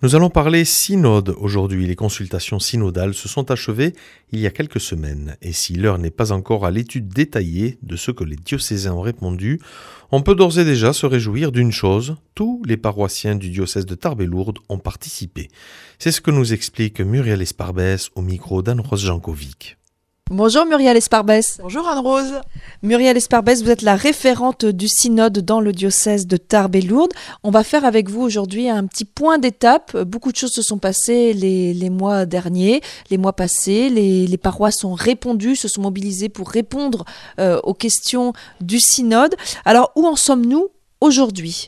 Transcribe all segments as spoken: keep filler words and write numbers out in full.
Nous allons parler synode aujourd'hui. Les consultations synodales se sont achevées il y a quelques semaines. Et si l'heure n'est pas encore à l'étude détaillée de ce que les diocésains ont répondu, on peut d'ores et déjà se réjouir d'une chose, tous les paroissiens du diocèse de Tarbes et Lourdes ont participé. C'est ce que nous explique Muriel Esparbès au micro d'Anne-Rose Jankovic. Bonjour Muriel Esparbès. Bonjour Anne-Rose. Muriel Esparbès, vous êtes la référente du synode dans le diocèse de Tarbes et Lourdes. On va faire avec vous aujourd'hui un petit point d'étape. Beaucoup de choses se sont passées les, les mois derniers, les mois passés. Les, les paroisses ont répondu, se sont mobilisées pour répondre euh, aux questions du synode. Alors, où en sommes-nous aujourd'hui ?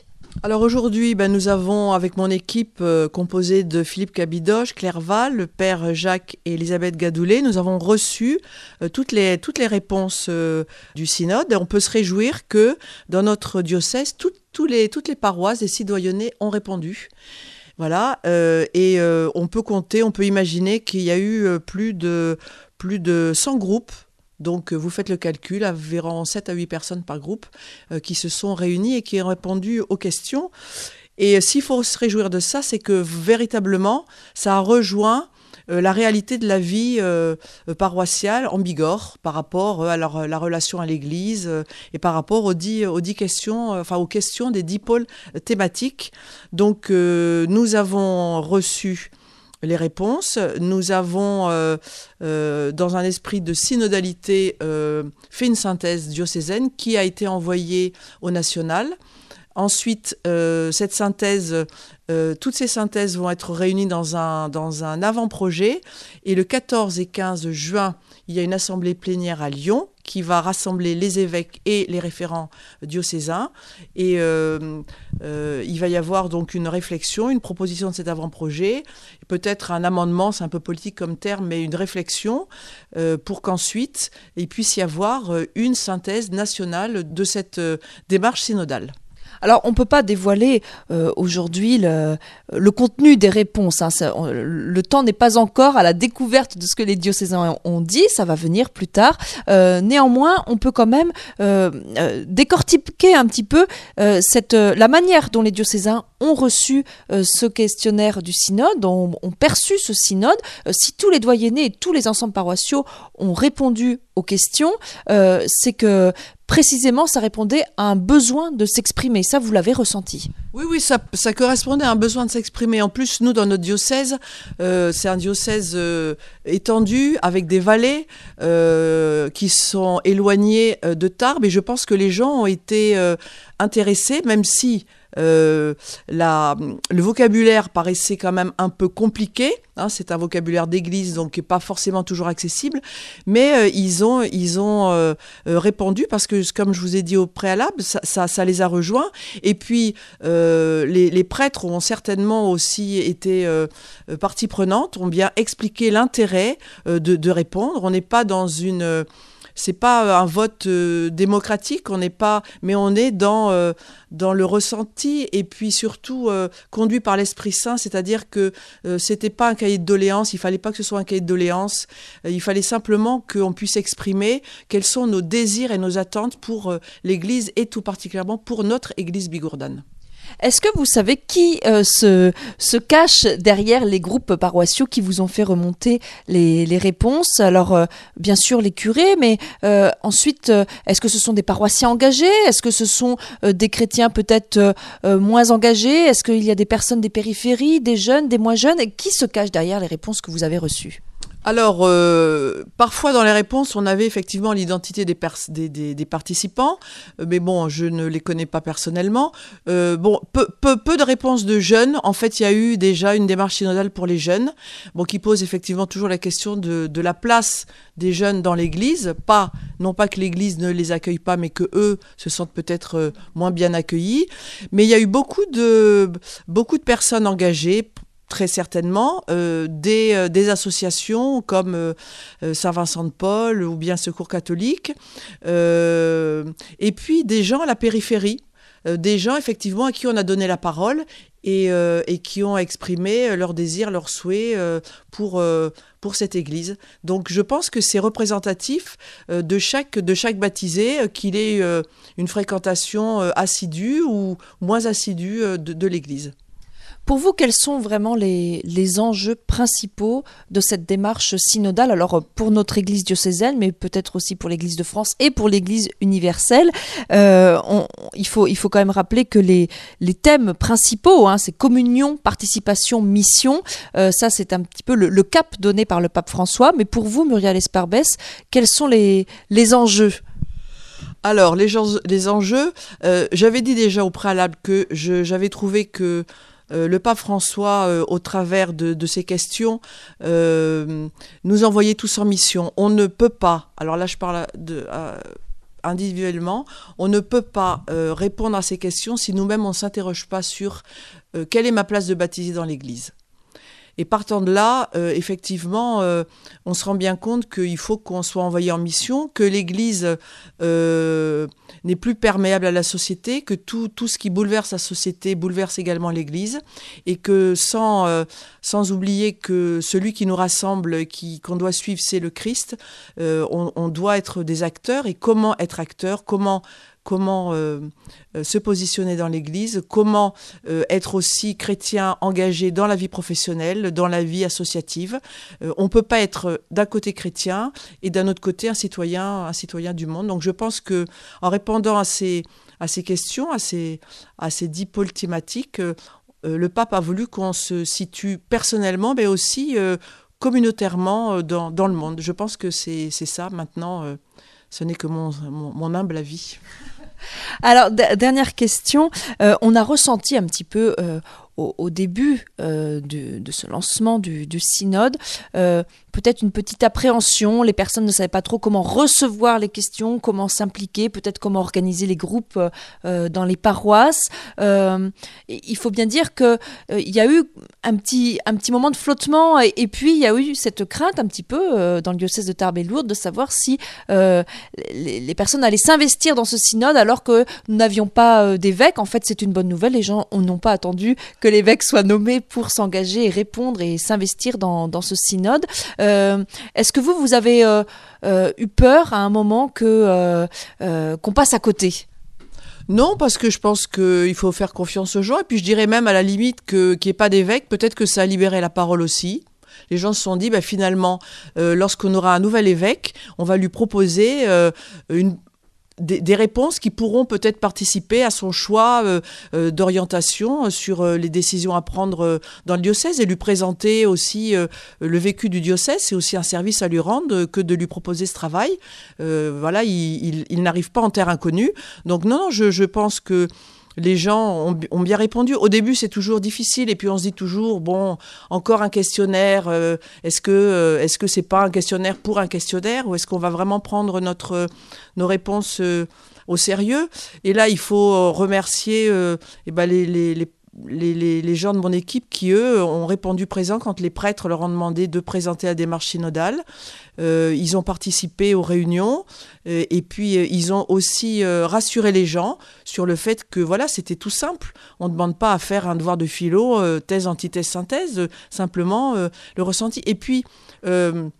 Alors aujourd'hui, ben, nous avons avec mon équipe euh, composée de Philippe Cabidoche, Claire Val, le père Jacques et Elisabeth Gadoulet, nous avons reçu euh, toutes, les, toutes les réponses euh, du synode. Et on peut se réjouir que dans notre diocèse, tout, tout les, toutes les paroisses des citoyennés ont répondu. Voilà, euh, et euh, on peut compter, on peut imaginer qu'il y a eu euh, plus de, plus de cent groupes. Donc vous faites le calcul, environ sept à huit personnes par groupe euh, qui se sont réunies et qui ont répondu aux questions. Et s'il faut se réjouir de ça, c'est que véritablement, ça a rejoint euh, la réalité de la vie euh, paroissiale en Bigorre par rapport euh, à leur, la relation à l'Église euh, et par rapport aux dix, aux dix questions, euh, enfin aux questions des dix pôles thématiques. Donc euh, nous avons reçu les réponses. Nous avons, euh, euh, dans un esprit de synodalité, euh, fait une synthèse diocésaine qui a été envoyée au national. Ensuite, euh, cette synthèse, euh, toutes ces synthèses vont être réunies dans un, dans un avant-projet. Et le quatorze et quinze juin, il y a une assemblée plénière à Lyon qui va rassembler les évêques et les référents diocésains. Et euh, euh, il va y avoir donc une réflexion, une proposition de cet avant-projet, peut-être un amendement, c'est un peu politique comme terme, mais une réflexion euh, pour qu'ensuite il puisse y avoir une synthèse nationale de cette euh, démarche synodale. Alors, on ne peut pas dévoiler euh, aujourd'hui le, le contenu des réponses. Hein. Ça, on, le temps n'est pas encore à la découverte de ce que les diocésains ont dit. Ça va venir plus tard. Euh, néanmoins, on peut quand même euh, euh, décortiquer un petit peu euh, cette, euh, la manière dont les diocésains ont reçu euh, ce questionnaire du synode, ont, ont perçu ce synode. Euh, si tous les doyennés et tous les ensembles paroissiaux ont répondu aux questions, euh, c'est que précisément, ça répondait à un besoin de s'exprimer. Ça, vous l'avez ressenti. Oui, oui, ça, ça correspondait à un besoin de s'exprimer. En plus, nous, dans notre diocèse, euh, c'est un diocèse euh, étendu, avec des vallées euh, qui sont éloignées euh, de Tarbes. Et je pense que les gens ont été euh, intéressés, même si Euh, la, le vocabulaire paraissait quand même un peu compliqué, hein, c'est un vocabulaire d'église donc qui n'est pas forcément toujours accessible, mais euh, ils ont, ils ont euh, répondu parce que, comme je vous ai dit au préalable, ça, ça, ça les a rejoints. Et puis euh, les, les prêtres ont certainement aussi été euh, partie prenante, ont bien expliqué l'intérêt euh, de, de répondre. On n'est pas dans une... Euh, C'est pas un vote euh, démocratique, on n'est pas, mais on est dans euh, dans le ressenti et puis surtout euh, conduit par l'Esprit Saint, c'est-à-dire que euh, c'était pas un cahier de doléances, il fallait pas que ce soit un cahier de doléances, euh, il fallait simplement qu'on puisse exprimer quels sont nos désirs et nos attentes pour euh, l'Église et tout particulièrement pour notre Église bigourdane. Est-ce que vous savez qui euh, se, se cache derrière les groupes paroissiaux qui vous ont fait remonter les, les réponses ? Alors, euh, bien sûr, les curés, mais euh, ensuite, euh, est-ce que ce sont des paroissiens engagés ? Est-ce que ce sont euh, des chrétiens peut-être euh, euh, moins engagés ? Est-ce qu'il y a des personnes des périphéries, des jeunes, des moins jeunes ? Et qui se cache derrière les réponses que vous avez reçues ? Alors, euh, parfois dans les réponses, on avait effectivement l'identité des, pers- des, des, des participants, euh, mais bon, je ne les connais pas personnellement. Euh, bon, peu, peu, peu de réponses de jeunes. En fait, il y a eu déjà une démarche synodale pour les jeunes, bon, qui pose effectivement toujours la question de, de la place des jeunes dans l'Église. Pas, non pas que l'Église ne les accueille pas, mais que eux se sentent peut-être euh, moins bien accueillis. Mais il y a eu beaucoup de, beaucoup de personnes engagées. Très certainement, euh, des, euh, des associations comme euh, Saint-Vincent de Paul ou bien Secours catholique, euh, et puis des gens à la périphérie, euh, des gens effectivement à qui on a donné la parole et, euh, et qui ont exprimé leurs désirs, leurs souhaits euh, pour, euh, pour cette Église. Donc je pense que c'est représentatif euh, de, chaque, de chaque baptisé, euh, qu'il ait euh, une fréquentation euh, assidue ou moins assidue euh, de, de l'Église. Pour vous, quels sont vraiment les, les enjeux principaux de cette démarche synodale? Alors pour notre Église diocésaine, mais peut-être aussi pour l'Église de France et pour l'Église universelle. Euh, on, il, faut, il faut quand même rappeler que les, les thèmes principaux, hein, c'est communion, participation, mission. Euh, ça, c'est un petit peu le, le cap donné par le pape François. Mais pour vous, Muriel Esparbès, quels sont les, les enjeux? Alors, les, gens, les enjeux, euh, j'avais dit déjà au préalable que je, j'avais trouvé que euh, le pape François, euh, au travers de, de ces questions, euh, nous envoyait tous en mission. On ne peut pas, alors là je parle de, euh, individuellement, on ne peut pas euh, répondre à ces questions si nous-mêmes on ne s'interroge pas sur euh, quelle est ma place de baptisé dans l'Église. Et partant de là, euh, effectivement, euh, on se rend bien compte qu'il faut qu'on soit envoyé en mission, que l'Église euh, n'est plus perméable à la société, que tout, tout ce qui bouleverse la société bouleverse également l'Église, et que sans, euh, sans oublier que celui qui nous rassemble, qui, qu'on doit suivre, c'est le Christ, euh, on, on doit être des acteurs. Et comment être acteur, comment... comment euh, euh, se positionner dans l'Église, comment euh, être aussi chrétien engagé dans la vie professionnelle, dans la vie associative. Euh, on ne peut pas être d'un côté chrétien et d'un autre côté un citoyen, un citoyen du monde. Donc je pense qu'en répondant à ces, à ces questions, à ces, à ces dix pôles thématiques, euh, le pape a voulu qu'on se situe personnellement, mais aussi euh, communautairement dans, dans le monde. Je pense que c'est, c'est ça maintenant. Euh, ce n'est que mon, mon, mon humble avis. Alors, d- dernière question. Euh, on a ressenti un petit peu euh, au, au début euh, de, de ce lancement du, du synode, euh, peut-être une petite appréhension. Les personnes ne savaient pas trop comment recevoir les questions, comment s'impliquer, peut-être comment organiser les groupes euh, dans les paroisses. Euh, il faut bien dire qu'il euh, y a eu un petit, un petit moment de flottement et, et puis il y a eu cette crainte un petit peu euh, dans le diocèse de Tarbes et Lourdes de savoir si euh, les, les personnes allaient s'investir dans ce synode alors que nous n'avions pas euh, d'évêque. En fait, c'est une bonne nouvelle. Les gens n'ont pas attendu que l'évêque soit nommé pour s'engager et répondre et s'investir dans, dans ce synode. Euh, est-ce que vous, vous avez euh, euh, eu peur à un moment que, euh, euh, qu'on passe à côté ? Non, parce que je pense qu'il faut faire confiance aux gens. Et puis je dirais même à la limite que, qu'il n'y ait pas d'évêque, peut-être que ça a libéré la parole aussi. Les gens se sont dit, bah, finalement, euh, lorsqu'on aura un nouvel évêque, on va lui proposer euh, une... Des, des réponses qui pourront peut-être participer à son choix euh, euh, d'orientation sur euh, les décisions à prendre euh, dans le diocèse et lui présenter aussi euh, le vécu du diocèse. C'est aussi un service à lui rendre euh, que de lui proposer ce travail. Euh, voilà, il, il, il n'arrive pas en terre inconnue. Donc non, non, je, je pense que les gens ont, ont bien répondu. Au début, c'est toujours difficile et puis on se dit toujours, bon, encore un questionnaire, euh, est-ce que euh, est-ce que c'est pas un questionnaire pour un questionnaire ou est-ce qu'on va vraiment prendre notre, euh, nos réponses euh, au sérieux? Et là, il faut remercier euh, eh ben, les, les, les Les, les, les gens de mon équipe qui, eux, ont répondu présent quand les prêtres leur ont demandé de présenter la démarche synodale. Euh, ils ont participé aux réunions euh, et puis euh, ils ont aussi euh, rassuré les gens sur le fait que voilà, c'était tout simple. On ne demande pas à faire un devoir de philo, euh, thèse, antithèse, synthèse, euh, simplement euh, le ressenti. Et puis... Euh,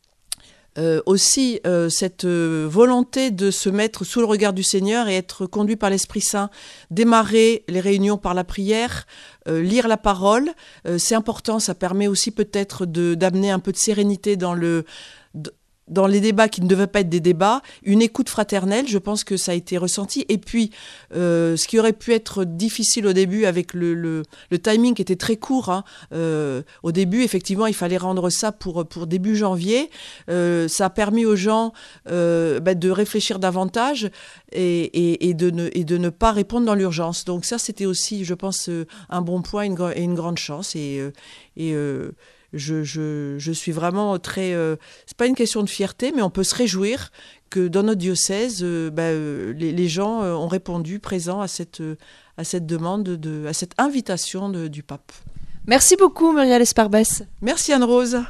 Euh, aussi euh, cette euh, volonté de se mettre sous le regard du Seigneur et être conduit par l'Esprit Saint, démarrer les réunions par la prière, euh, lire la parole, euh, c'est important, ça permet aussi peut-être de, d'amener un peu de sérénité dans le... D- dans les débats qui ne devaient pas être des débats, une écoute fraternelle, je pense que ça a été ressenti. Et puis, euh, ce qui aurait pu être difficile au début avec le, le, le timing qui était très court, hein, euh, au début, effectivement, il fallait rendre ça pour, pour début janvier. Euh, ça a permis aux gens euh, bah, de réfléchir davantage et, et, et, de ne, et de ne pas répondre dans l'urgence. Donc ça, c'était aussi, je pense, un bon point et une, et une grande chance. Et... et euh, Je, je, je suis vraiment très... Euh, c'est pas une question de fierté, mais on peut se réjouir que dans notre diocèse, euh, bah, euh, les, les gens euh, ont répondu présents à cette, euh, à cette demande, de, à cette invitation de, du pape. Merci beaucoup, Muriel Esparbès. Merci Anne-Rose.